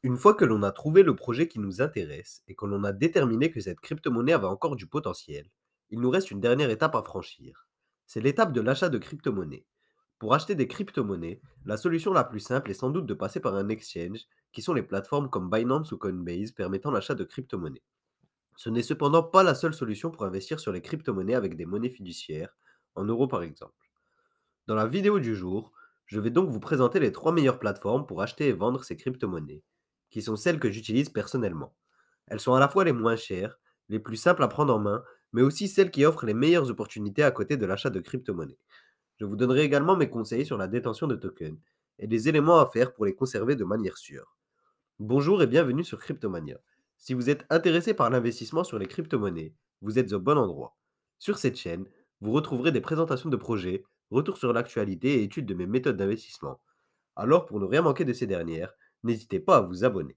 Une fois que l'on a trouvé le projet qui nous intéresse et que l'on a déterminé que cette crypto-monnaie avait encore du potentiel, il nous reste une dernière étape à franchir. C'est l'étape de l'achat de crypto-monnaies. Pour acheter des crypto-monnaies, la solution la plus simple est sans doute de passer par un exchange, qui sont les plateformes comme Binance ou Coinbase permettant l'achat de crypto-monnaies. Ce n'est cependant pas la seule solution pour investir sur les crypto-monnaies avec des monnaies fiduciaires, en euros par exemple. Dans la vidéo du jour, je vais donc vous présenter les 3 meilleures plateformes pour acheter et vendre ces crypto-monnaies, qui sont celles que j'utilise personnellement. Elles sont à la fois les moins chères, les plus simples à prendre en main, mais aussi celles qui offrent les meilleures opportunités à côté de l'achat de crypto-monnaies. Je vous donnerai également mes conseils sur la détention de tokens et des éléments à faire pour les conserver de manière sûre. Bonjour et bienvenue sur Cryptomania. Si vous êtes intéressé par l'investissement sur les crypto-monnaies, vous êtes au bon endroit. Sur cette chaîne, vous retrouverez des présentations de projets, retours sur l'actualité et études de mes méthodes d'investissement. Alors, pour ne rien manquer de ces dernières, n'hésitez pas à vous abonner.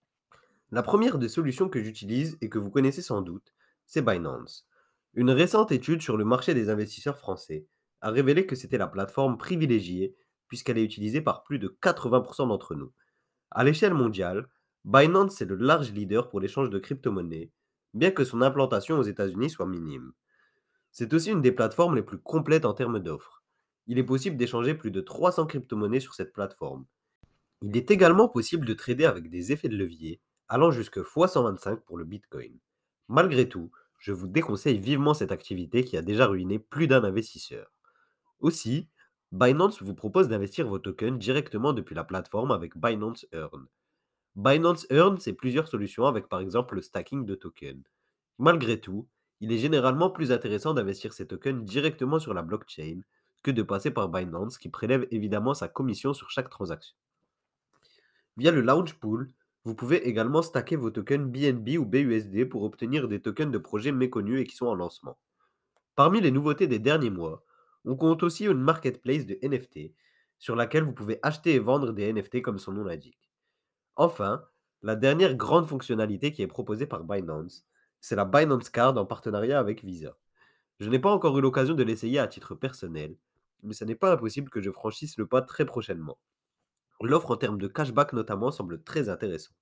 La première des solutions que j'utilise et que vous connaissez sans doute, c'est Binance. Une récente étude sur le marché des investisseurs français a révélé que c'était la plateforme privilégiée puisqu'elle est utilisée par plus de 80% d'entre nous. À l'échelle mondiale, Binance est le large leader pour l'échange de crypto-monnaies, bien que son implantation aux États-Unis soit minime. C'est aussi une des plateformes les plus complètes en termes d'offres. Il est possible d'échanger plus de 300 crypto-monnaies sur cette plateforme. Il est également possible de trader avec des effets de levier, allant jusque x125 pour le Bitcoin. Malgré tout, je vous déconseille vivement cette activité qui a déjà ruiné plus d'un investisseur. Aussi, Binance vous propose d'investir vos tokens directement depuis la plateforme avec Binance Earn. Binance Earn, c'est plusieurs solutions avec par exemple le stacking de tokens. Malgré tout, il est généralement plus intéressant d'investir ces tokens directement sur la blockchain que de passer par Binance qui prélève évidemment sa commission sur chaque transaction. Via le Launch Pool, vous pouvez également stacker vos tokens BNB ou BUSD pour obtenir des tokens de projets méconnus et qui sont en lancement. Parmi les nouveautés des derniers mois, on compte aussi une marketplace de NFT sur laquelle vous pouvez acheter et vendre des NFT comme son nom l'indique. Enfin, la dernière grande fonctionnalité qui est proposée par Binance, c'est la Binance Card en partenariat avec Visa. Je n'ai pas encore eu l'occasion de l'essayer à titre personnel, mais ce n'est pas impossible que je franchisse le pas très prochainement. L'offre en termes de cashback notamment semble très intéressante.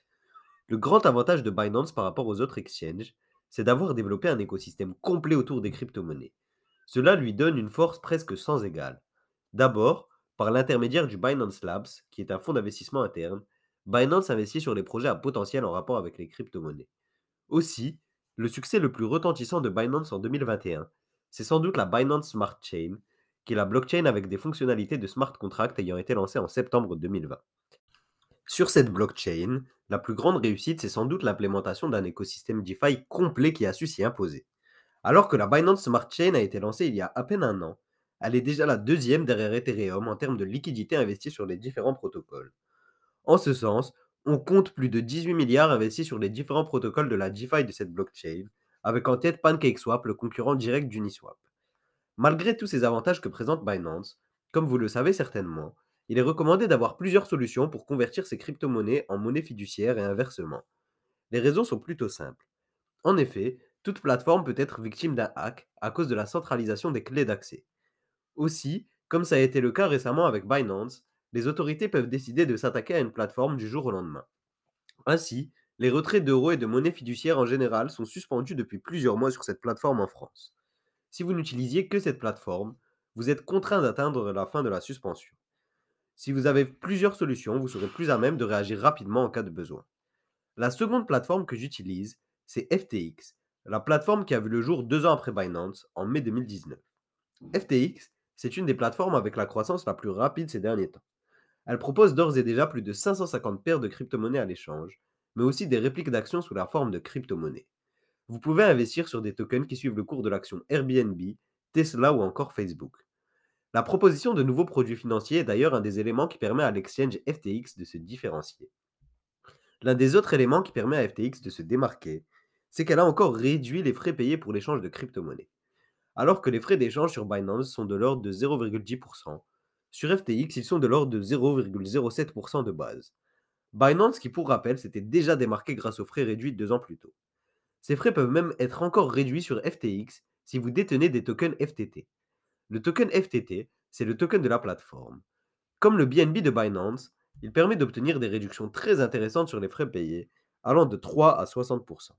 Le grand avantage de Binance par rapport aux autres exchanges, c'est d'avoir développé un écosystème complet autour des crypto-monnaies. Cela lui donne une force presque sans égale. D'abord, par l'intermédiaire du Binance Labs, qui est un fonds d'investissement interne, Binance investit sur les projets à potentiel en rapport avec les crypto-monnaies. Aussi, le succès le plus retentissant de Binance en 2021, c'est sans doute la Binance Smart Chain, qui est la blockchain avec des fonctionnalités de smart contract ayant été lancée en septembre 2020. Sur cette blockchain, la plus grande réussite, c'est sans doute l'implémentation d'un écosystème DeFi complet qui a su s'y imposer. Alors que la Binance Smart Chain a été lancée il y a à peine un an, elle est déjà la deuxième derrière Ethereum en termes de liquidité investie sur les différents protocoles. En ce sens, on compte plus de 18 milliards investis sur les différents protocoles de la DeFi de cette blockchain, avec en tête PancakeSwap, le concurrent direct d'Uniswap. Malgré tous ces avantages que présente Binance, comme vous le savez certainement, il est recommandé d'avoir plusieurs solutions pour convertir ces crypto-monnaies en monnaie fiduciaire et inversement. Les raisons sont plutôt simples. En effet, toute plateforme peut être victime d'un hack à cause de la centralisation des clés d'accès. Aussi, comme ça a été le cas récemment avec Binance, les autorités peuvent décider de s'attaquer à une plateforme du jour au lendemain. Ainsi, les retraits d'euros et de monnaie fiduciaire en général sont suspendus depuis plusieurs mois sur cette plateforme en France. Si vous n'utilisiez que cette plateforme, vous êtes contraint d'atteindre la fin de la suspension. Si vous avez plusieurs solutions, vous serez plus à même de réagir rapidement en cas de besoin. La seconde plateforme que j'utilise, c'est FTX, la plateforme qui a vu le jour 2 ans après Binance, en mai 2019. FTX, c'est une des plateformes avec la croissance la plus rapide ces derniers temps. Elle propose d'ores et déjà plus de 550 paires de crypto-monnaies à l'échange, mais aussi des répliques d'actions sous la forme de crypto-monnaies. Vous pouvez investir sur des tokens qui suivent le cours de l'action Airbnb, Tesla ou encore Facebook. La proposition de nouveaux produits financiers est d'ailleurs un des éléments qui permet à l'exchange FTX de se différencier. L'un des autres éléments qui permet à FTX de se démarquer, c'est qu'elle a encore réduit les frais payés pour l'échange de crypto-monnaies. Alors que les frais d'échange sur Binance sont de l'ordre de 0,10%, sur FTX ils sont de l'ordre de 0,07% de base. Binance, qui pour rappel s'était déjà démarqué grâce aux frais réduits 2 ans plus tôt. Ces frais peuvent même être encore réduits sur FTX si vous détenez des tokens FTT. Le token FTT, c'est le token de la plateforme. Comme le BNB de Binance, Il permet d'obtenir des réductions très intéressantes sur les frais payés, allant de 3 à 60%.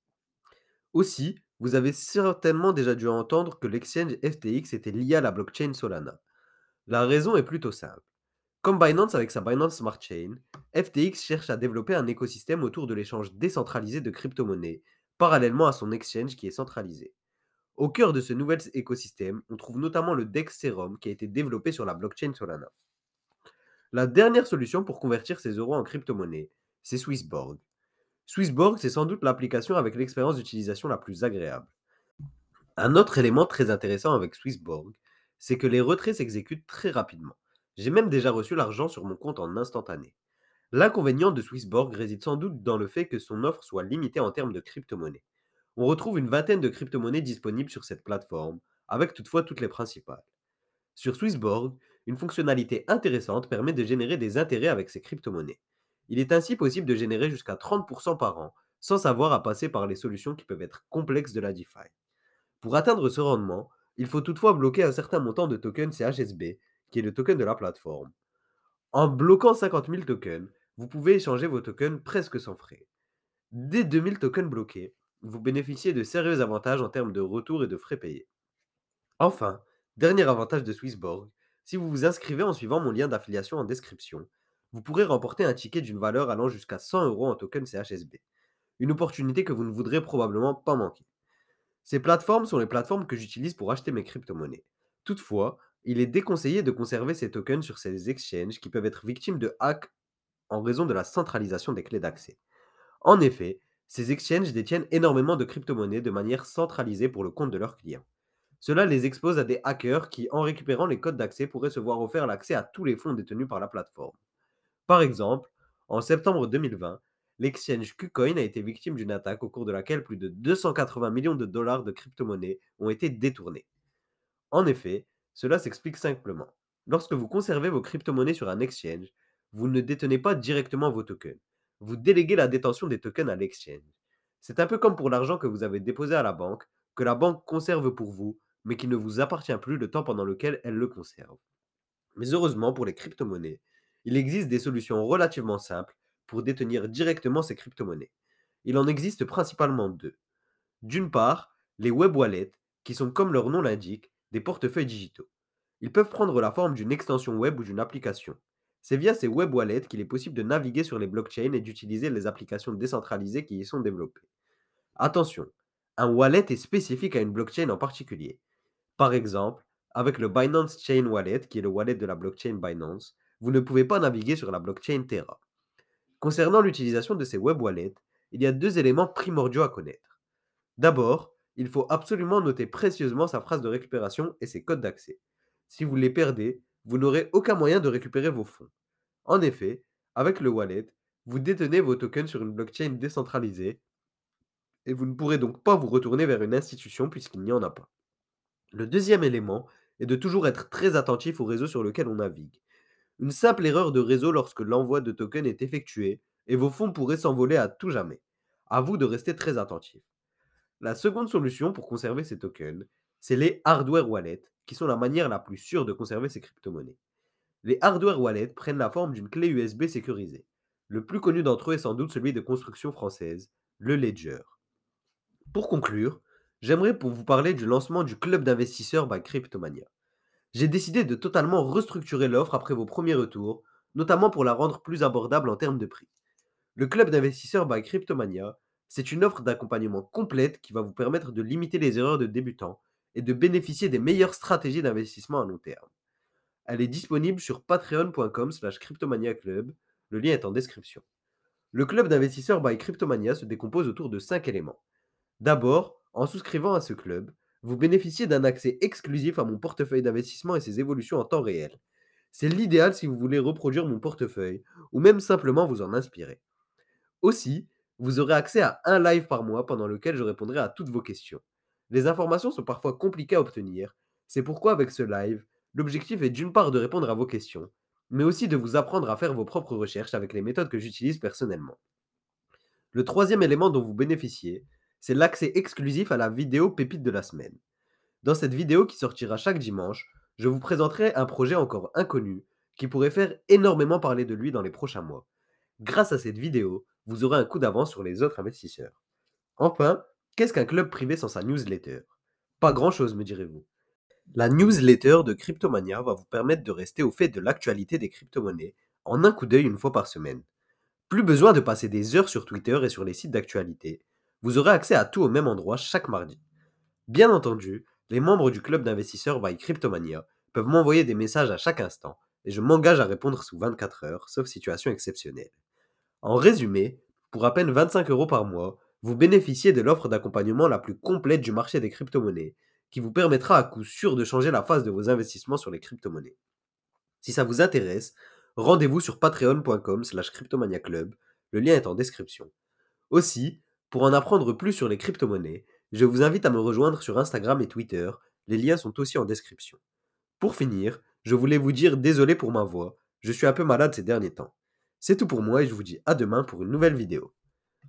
Aussi, vous avez certainement déjà dû entendre que l'exchange FTX était lié à la blockchain Solana. La raison est plutôt simple. Comme Binance avec sa Binance Smart Chain, FTX cherche à développer un écosystème autour de l'échange décentralisé de crypto-monnaies, parallèlement à son exchange qui est centralisé. Au cœur de ce nouvel écosystème, on trouve notamment le DEX Serum qui a été développé sur la blockchain Solana. La dernière solution pour convertir ces euros en crypto-monnaie, c'est Swissborg. Swissborg, c'est sans doute l'application avec l'expérience d'utilisation la plus agréable. Un autre élément très intéressant avec Swissborg, c'est que les retraits s'exécutent très rapidement. J'ai même déjà reçu l'argent sur mon compte en instantané. L'inconvénient de Swissborg réside sans doute dans le fait que son offre soit limitée en termes de crypto-monnaies. On retrouve une vingtaine de crypto-monnaies disponibles sur cette plateforme, avec toutefois toutes les principales. Sur Swissborg, une fonctionnalité intéressante permet de générer des intérêts avec ces crypto-monnaies. Il est ainsi possible de générer jusqu'à 30% par an, sans avoir à passer par les solutions qui peuvent être complexes de la DeFi. Pour atteindre ce rendement, il faut toutefois bloquer un certain montant de tokens CHSB, qui est le token de la plateforme. En bloquant 50 000 tokens, vous pouvez échanger vos tokens presque sans frais. Dès 2000 tokens bloqués, vous bénéficiez de sérieux avantages en termes de retour et de frais payés. Enfin, dernier avantage de Swissborg, si vous vous inscrivez en suivant mon lien d'affiliation en description, vous pourrez remporter un ticket d'une valeur allant jusqu'à 100 euros en tokens CHSB. Une opportunité que vous ne voudrez probablement pas manquer. Ces plateformes sont les plateformes que j'utilise pour acheter mes crypto-monnaies. Toutefois, il est déconseillé de conserver ces tokens sur ces exchanges qui peuvent être victimes de hacks en raison de la centralisation des clés d'accès. En effet, ces exchanges détiennent énormément de crypto-monnaies de manière centralisée pour le compte de leurs clients. Cela les expose à des hackers qui, en récupérant les codes d'accès, pourraient se voir offert l'accès à tous les fonds détenus par la plateforme. Par exemple, en septembre 2020, l'exchange KuCoin a été victime d'une attaque au cours de laquelle plus de 280 millions de dollars de crypto-monnaies ont été détournés. En effet, cela s'explique simplement. Lorsque vous conservez vos crypto-monnaies sur un exchange, vous ne détenez pas directement vos tokens. Vous déléguez la détention des tokens à l'exchange. C'est un peu comme pour l'argent que vous avez déposé à la banque, que la banque conserve pour vous, mais qui ne vous appartient plus le temps pendant lequel elle le conserve. Mais heureusement pour les crypto-monnaies, il existe des solutions relativement simples pour détenir directement ces crypto-monnaies. Il en existe principalement deux. D'une part, les web wallets, qui sont comme leur nom l'indique, des portefeuilles digitaux. Ils peuvent prendre la forme d'une extension web ou d'une application. C'est via ces web wallets qu'il est possible de naviguer sur les blockchains et d'utiliser les applications décentralisées qui y sont développées. Attention, un wallet est spécifique à une blockchain en particulier. Par exemple, avec le Binance Chain Wallet, qui est le wallet de la blockchain Binance, vous ne pouvez pas naviguer sur la blockchain Terra. Concernant l'utilisation de ces web wallets, il y a deux éléments primordiaux à connaître. D'abord, il faut absolument noter précieusement sa phrase de récupération et ses codes d'accès. Si vous les perdez, vous n'aurez aucun moyen de récupérer vos fonds. En effet, avec le wallet, vous détenez vos tokens sur une blockchain décentralisée et vous ne pourrez donc pas vous retourner vers une institution puisqu'il n'y en a pas. Le deuxième élément est de toujours être très attentif au réseau sur lequel on navigue. Une simple erreur de réseau lorsque l'envoi de tokens est effectué et vos fonds pourraient s'envoler à tout jamais. À vous de rester très attentif. La seconde solution pour conserver ces tokens, c'est les hardware wallets, qui sont la manière la plus sûre de conserver ces crypto-monnaies. Les hardware wallets prennent la forme d'une clé USB sécurisée. Le plus connu d'entre eux est sans doute celui de construction française, le Ledger. Pour conclure, j'aimerais pour vous parler du lancement du club d'investisseurs by Cryptomania. J'ai décidé de totalement restructurer l'offre après vos premiers retours, notamment pour la rendre plus abordable en termes de prix. Le club d'investisseurs by Cryptomania, c'est une offre d'accompagnement complète qui va vous permettre de limiter les erreurs de débutants et de bénéficier des meilleures stratégies d'investissement à long terme. Elle est disponible sur patreon.com/cryptomania club, le lien est en description. Le club d'investisseurs by Cryptomania se décompose autour de 5 éléments. D'abord, en souscrivant à ce club, vous bénéficiez d'un accès exclusif à mon portefeuille d'investissement et ses évolutions en temps réel. C'est l'idéal si vous voulez reproduire mon portefeuille ou même simplement vous en inspirer. Aussi, vous aurez accès à un live par mois pendant lequel je répondrai à toutes vos questions. Les informations sont parfois compliquées à obtenir, c'est pourquoi avec ce live, l'objectif est d'une part de répondre à vos questions, mais aussi de vous apprendre à faire vos propres recherches avec les méthodes que j'utilise personnellement. Le troisième élément dont vous bénéficiez, c'est l'accès exclusif à la vidéo pépite de la semaine. Dans cette vidéo qui sortira chaque dimanche, je vous présenterai un projet encore inconnu qui pourrait faire énormément parler de lui dans les prochains mois. Grâce à cette vidéo, vous aurez un coup d'avance sur les autres investisseurs. Enfin, qu'est-ce qu'un club privé sans sa newsletter? Pas grand-chose, me direz-vous. La newsletter de Cryptomania va vous permettre de rester au fait de l'actualité des crypto-monnaies en un coup d'œil une fois par semaine. Plus besoin de passer des heures sur Twitter et sur les sites d'actualité. Vous aurez accès à tout au même endroit chaque mardi. Bien entendu, les membres du club d'investisseurs by Cryptomania peuvent m'envoyer des messages à chaque instant et je m'engage à répondre sous 24 heures, sauf situation exceptionnelle. En résumé, pour à peine 25 € par mois, vous bénéficiez de l'offre d'accompagnement la plus complète du marché des crypto-monnaies, qui vous permettra à coup sûr de changer la face de vos investissements sur les crypto-monnaies. Si ça vous intéresse, rendez-vous sur patreon.com/cryptomaniaclub, le lien est en description. Aussi, pour en apprendre plus sur les crypto-monnaies, je vous invite à me rejoindre sur Instagram et Twitter, les liens sont aussi en description. Pour finir, je voulais vous dire désolé pour ma voix, je suis un peu malade ces derniers temps. C'est tout pour moi et je vous dis à demain pour une nouvelle vidéo.